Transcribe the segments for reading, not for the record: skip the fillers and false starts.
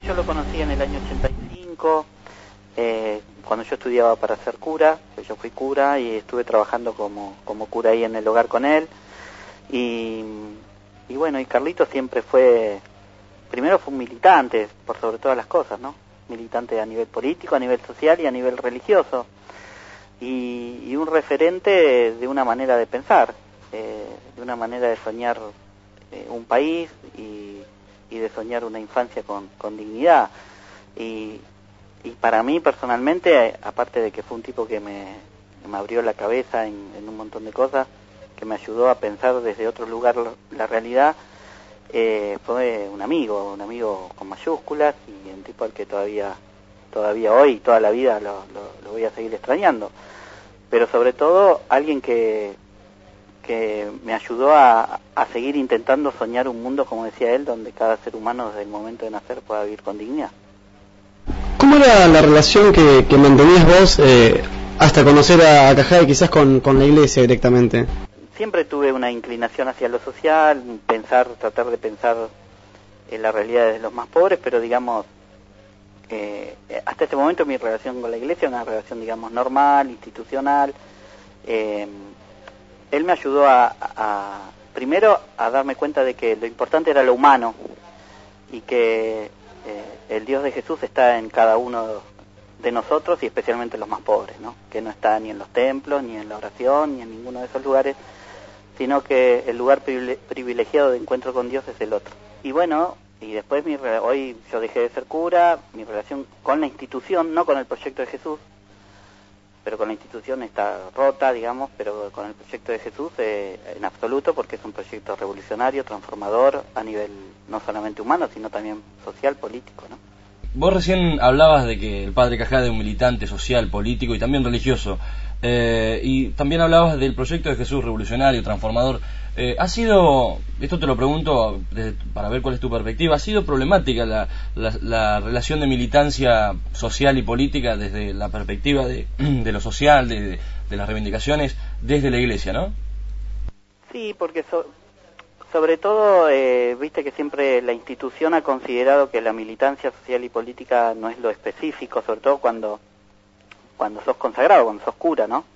Yo lo conocí en el año 85, cuando yo estudiaba para ser cura. Yo fui cura y estuve trabajando como cura ahí en el hogar con él. Y bueno, y Carlitos siempre primero fue un militante, por sobre todas las cosas, ¿no? Militante a nivel político, a nivel social y a nivel religioso. Y un referente de una manera de pensar, de una manera de soñar un país y de soñar una infancia con dignidad. Y para mí personalmente, aparte de que fue un tipo que me abrió la cabeza en un montón de cosas, que me ayudó a pensar desde otro lugar la realidad, fue un amigo con mayúsculas, y un tipo al que todavía hoy, toda la vida, lo voy a seguir extrañando. Pero sobre todo, alguien que me ayudó a seguir intentando soñar un mundo, como decía él, donde cada ser humano desde el momento de nacer pueda vivir con dignidad. ¿Cómo era la relación que mantenías vos hasta conocer a Cajade, quizás con la iglesia directamente? Siempre tuve una inclinación hacia lo social, tratar de pensar en la realidad de los más pobres, pero digamos, hasta este momento mi relación con la iglesia es una relación, digamos, normal, institucional. Él me ayudó primero a darme cuenta de que lo importante era lo humano, y que el Dios de Jesús está en cada uno de nosotros, y especialmente en los más pobres, ¿no? Que no está ni en los templos, ni en la oración, ni en ninguno de esos lugares, sino que el lugar privilegiado de encuentro con Dios es el otro. Y bueno, y después hoy yo dejé de ser cura, mi relación con la institución, no con el proyecto de Jesús, pero con la institución está rota, digamos, pero con el proyecto de Jesús en absoluto, porque es un proyecto revolucionario, transformador, a nivel no solamente humano, sino también social, político, ¿no? Vos recién hablabas de que el padre Cajade es un militante social, político y también religioso, y también hablabas del proyecto de Jesús revolucionario, transformador. ¿Ha sido, esto te lo pregunto para ver cuál es tu perspectiva, ha sido problemática la relación de militancia social y política desde la perspectiva de lo social, de las reivindicaciones desde la iglesia, ¿no? Sí, porque sobre todo, viste que siempre la institución ha considerado que la militancia social y política no es lo específico, sobre todo cuando sos consagrado, cuando sos cura, ¿no?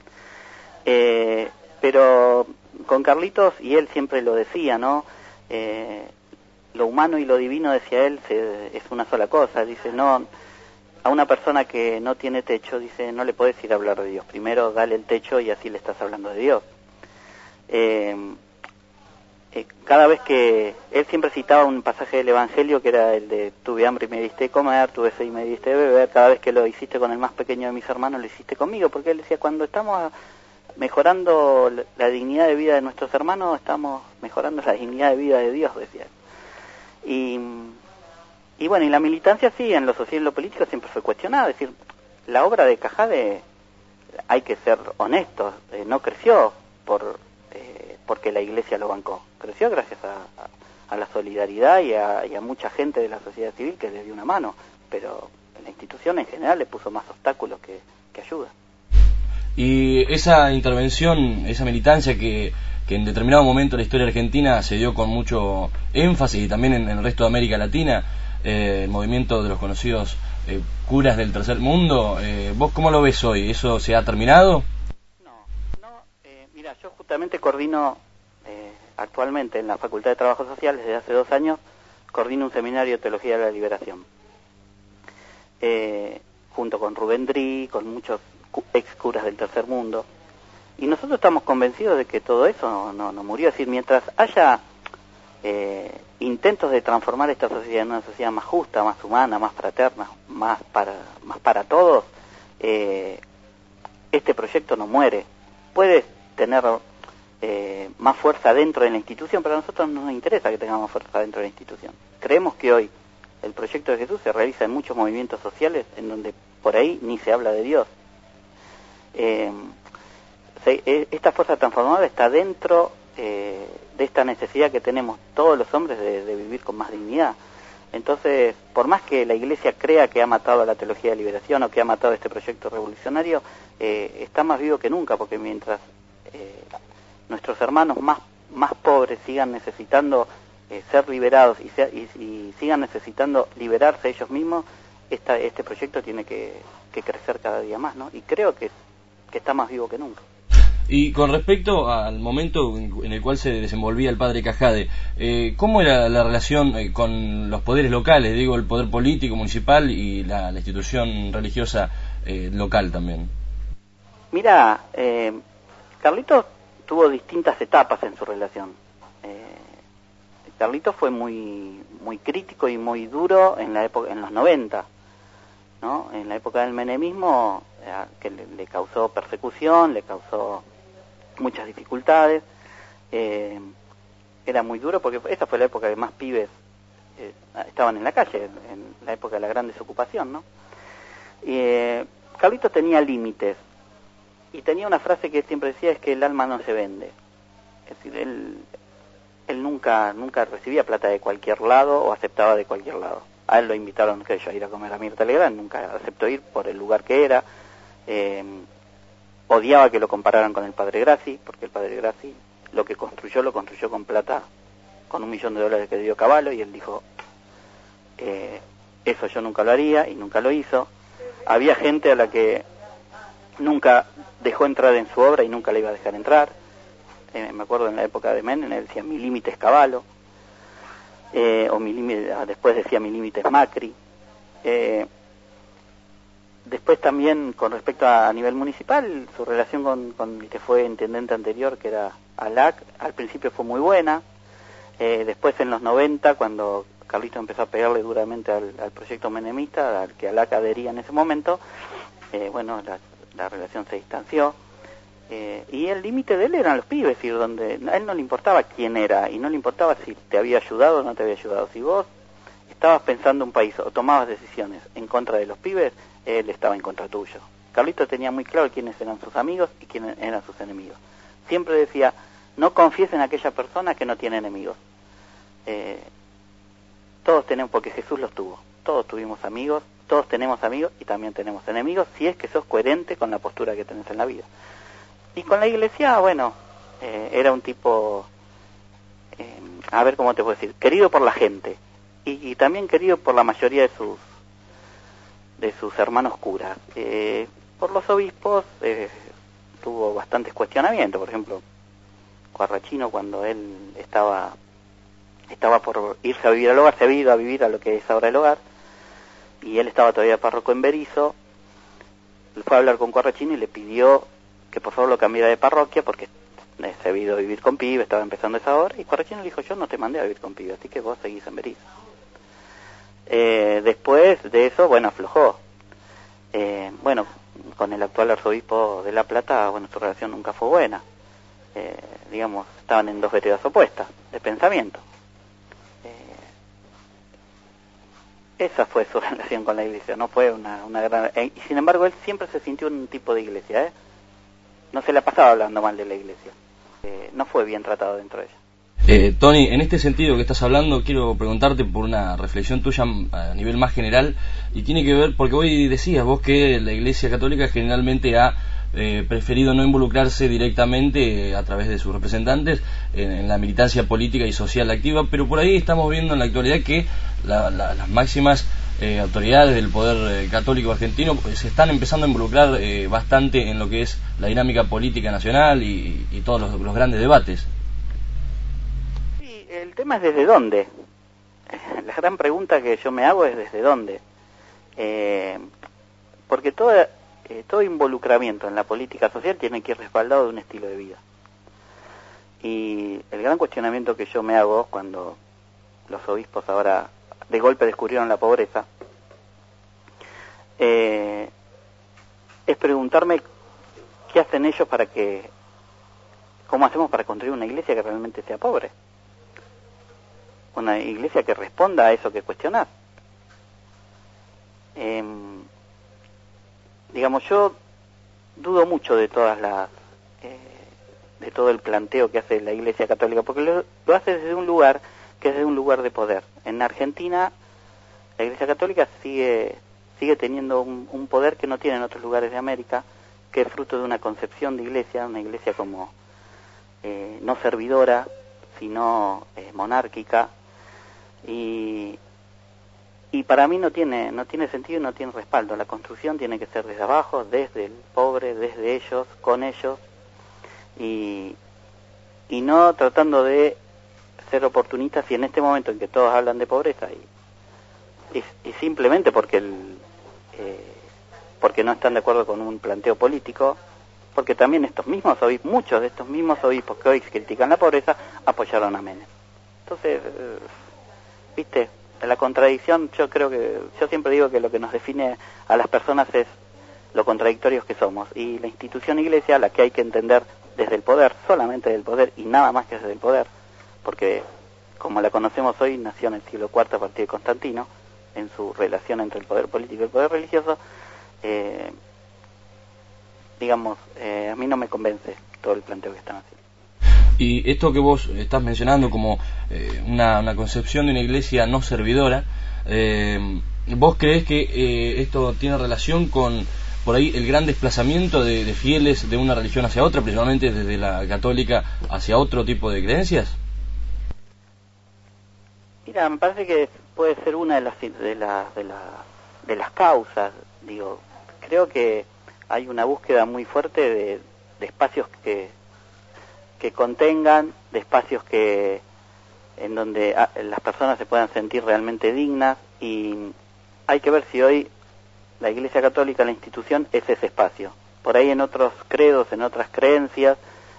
Pero con Carlitos, y él siempre lo decía, ¿no? Lo humano y lo divino, decía él, es una sola cosa. Dice, no, a una persona que no tiene techo, dice, no le podés ir a hablar de Dios. Primero dale el techo y así le estás hablando de Dios. Cada vez que él siempre citaba un pasaje del Evangelio, que era el de tuve hambre y me diste comer, tuve sed y me diste beber. Cada vez que lo hiciste con el más pequeño de mis hermanos, lo hiciste conmigo, porque él decía, cuando estamos mejorando la dignidad de vida de nuestros hermanos, estamos mejorando la dignidad de vida de Dios, decía él. Y bueno, y la militancia sí, en lo social y en lo político siempre fue cuestionada. Es decir, la obra de Cajade, hay que ser honestos, no creció porque la iglesia lo bancó, creció gracias a la solidaridad y a mucha gente de la sociedad civil que le dio una mano, pero la institución en general le puso más obstáculos que ayuda. Y esa intervención, esa militancia que en determinado momento de la historia argentina se dio con mucho énfasis, y también en el resto de América Latina, el movimiento de los conocidos curas del tercer mundo, ¿vos cómo lo ves hoy? ¿Eso se ha terminado? Mira, yo justamente coordino actualmente en la Facultad de Trabajo Social, desde hace 2 años, coordino un seminario de Teología de la Liberación, junto con Rubén Drí, con muchos ex curas del tercer mundo, y nosotros estamos convencidos de que todo eso no murió. Es decir, mientras haya intentos de transformar esta sociedad en una sociedad más justa, más humana, más fraterna, más para todos, este proyecto no muere. Puede tener más fuerza dentro de la institución, pero a nosotros no nos interesa que tengamos fuerza dentro de la institución. Creemos que hoy el proyecto de Jesús se realiza en muchos movimientos sociales en donde por ahí ni se habla de Dios. Esta fuerza transformadora está dentro de esta necesidad que tenemos todos los hombres de vivir con más dignidad. Entonces, por más que la Iglesia crea que ha matado a la teología de liberación o que ha matado este proyecto revolucionario, está más vivo que nunca, porque mientras nuestros hermanos más pobres sigan necesitando ser liberados y sigan necesitando liberarse ellos mismos, este proyecto tiene que crecer cada día más, ¿no? Y creo que está más vivo que nunca. Y con respecto al momento en el cual se desenvolvía el padre Cajade, ¿cómo era la relación con los poderes locales? Digo, el poder político, municipal y la institución religiosa local también. Mira, Carlitos tuvo distintas etapas en su relación. Carlitos fue muy crítico y muy duro en los 90, ¿no? En la época del menemismo, que le causó persecución, le causó muchas dificultades. Era muy duro porque esa fue la época que más pibes estaban en la calle, en la época de la gran desocupación, ¿no? Carlitos tenía límites y tenía una frase que siempre decía, es que el alma no se vende. Es decir, él nunca recibía plata de cualquier lado o aceptaba de cualquier lado. A él lo invitaron a ir a comer a Mirta Legrand, nunca aceptó ir por el lugar que era. Odiaba que lo compararan con el padre Grassi, porque el padre Grassi lo construyó con plata, con $1 millón que dio Cavallo, y él dijo, eso yo nunca lo haría, y nunca lo hizo. Había gente a la que nunca dejó entrar en su obra y nunca la iba a dejar entrar. Me acuerdo en la época de Menem, él decía, mi límite es Cavallo, después decía, mi límite es Macri. Después también, con respecto a nivel municipal, su relación con el que fue intendente anterior, que era Alac, al principio fue muy buena. Después, en los 90, cuando Carlitos empezó a pegarle duramente al proyecto menemista, al que Alac adhería en ese momento, la relación se distanció. Y el límite de él eran los pibes, es decir, donde a él no le importaba quién era, y no le importaba si te había ayudado o no te había ayudado. Si vos estabas pensando un país o tomabas decisiones en contra de los pibes, él estaba en contra tuyo. Carlitos tenía muy claro quiénes eran sus amigos y quiénes eran sus enemigos. Siempre decía, no confíes en aquella persona que no tiene enemigos. Todos tenemos, porque Jesús los tuvo, todos tuvimos amigos, todos tenemos amigos y también tenemos enemigos, si es que sos coherente con la postura que tenés en la vida. Y con la iglesia, era un tipo, a ver cómo te puedo decir, querido por la gente y también querido por la mayoría de sus hermanos curas. Por los obispos tuvo bastantes cuestionamientos. Por ejemplo, Guarrachino, cuando él estaba por irse a vivir al hogar, se había ido a vivir a lo que es ahora el hogar, y él estaba todavía párroco en Berizo. Él fue a hablar con Guarrachino y le pidió que por favor lo cambiara de parroquia porque se había ido a vivir con pibes, estaba empezando esa hora, y Guarrachino le dijo, yo no te mandé a vivir con pibes, así que vos seguís en Berizo. Después de eso, aflojó. Con el actual arzobispo de La Plata, su relación nunca fue buena. Estaban en dos veredas opuestas de pensamiento. Esa fue su relación con la iglesia, no fue una gran... y sin embargo, él siempre se sintió un tipo de iglesia, No se la pasaba hablando mal de la iglesia. No fue bien tratado dentro de ella. Tony, en este sentido que estás hablando, quiero preguntarte por una reflexión tuya a nivel más general, y tiene que ver, porque hoy decías vos que la Iglesia Católica generalmente ha preferido no involucrarse directamente a través de sus representantes en la militancia política y social activa, pero por ahí estamos viendo en la actualidad que las máximas autoridades del poder católico argentino se están empezando a involucrar bastante en lo que es la dinámica política nacional y todos los grandes debates. El tema es desde dónde. La gran pregunta que yo me hago es desde dónde. Porque todo involucramiento en la política social tiene que ir respaldado de un estilo de vida. Y el gran cuestionamiento que yo me hago cuando los obispos ahora de golpe descubrieron la pobreza, es preguntarme qué hacen ellos cómo hacemos para construir una iglesia que realmente sea pobre. Una iglesia que responda a eso que cuestionás. Yo dudo mucho de de todo el planteo que hace la Iglesia Católica, porque lo hace desde un lugar que es de un lugar de poder. En Argentina, la Iglesia Católica sigue teniendo un poder que no tiene en otros lugares de América, que es fruto de una concepción de iglesia, una iglesia como no servidora, sino monárquica, Y para mí no tiene sentido y no tiene respaldo. La construcción tiene que ser desde abajo, desde el pobre, desde ellos, con ellos, y no tratando de ser oportunistas, y en este momento en que todos hablan de pobreza y simplemente porque porque no están de acuerdo con un planteo político, porque también estos mismos obispos, muchos de estos mismos obispos que hoy critican la pobreza, apoyaron a Menem. Entonces, viste, la contradicción, yo siempre digo que lo que nos define a las personas es lo contradictorios que somos, y la institución iglesia, la que hay que entender desde el poder, solamente del poder y nada más que desde el poder, porque como la conocemos hoy, nació en el siglo IV a partir de Constantino, en su relación entre el poder político y el poder religioso. A mí no me convence todo el planteo que están haciendo. Y esto que vos estás mencionando como una concepción de una iglesia no servidora, ¿vos creés que esto tiene relación con, por ahí, el gran desplazamiento de fieles de una religión hacia otra, principalmente desde la católica hacia otro tipo de creencias? Mira, me parece que puede ser una de las causas. Digo, creo que hay una búsqueda muy fuerte de espacios que contengan, de espacios en donde las personas se puedan sentir realmente dignas, y hay que ver si hoy la Iglesia Católica, la institución, es ese espacio. Por ahí en otros credos, en otras creencias,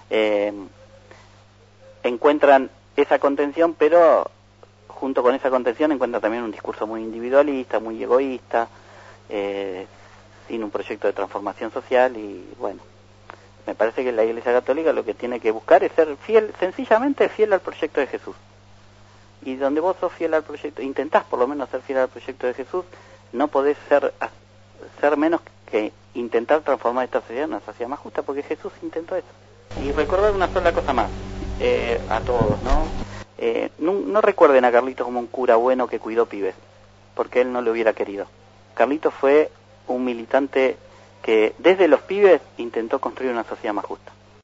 encuentran esa contención, pero junto con esa contención encuentran también un discurso muy individualista, muy egoísta, sin un proyecto de transformación social. Y bueno, me parece que la Iglesia Católica lo que tiene que buscar es ser fiel, sencillamente fiel al proyecto de Jesús. Y donde vos sos fiel al proyecto, intentás por lo menos ser fiel al proyecto de Jesús, no podés ser menos que intentar transformar esta sociedad en una sociedad más justa, porque Jesús intentó eso. Y recordar una sola cosa más, a todos, ¿no? No recuerden a Carlitos como un cura bueno que cuidó pibes, porque él no lo hubiera querido. Carlitos fue un militante que desde los pibes intentó construir una sociedad más justa.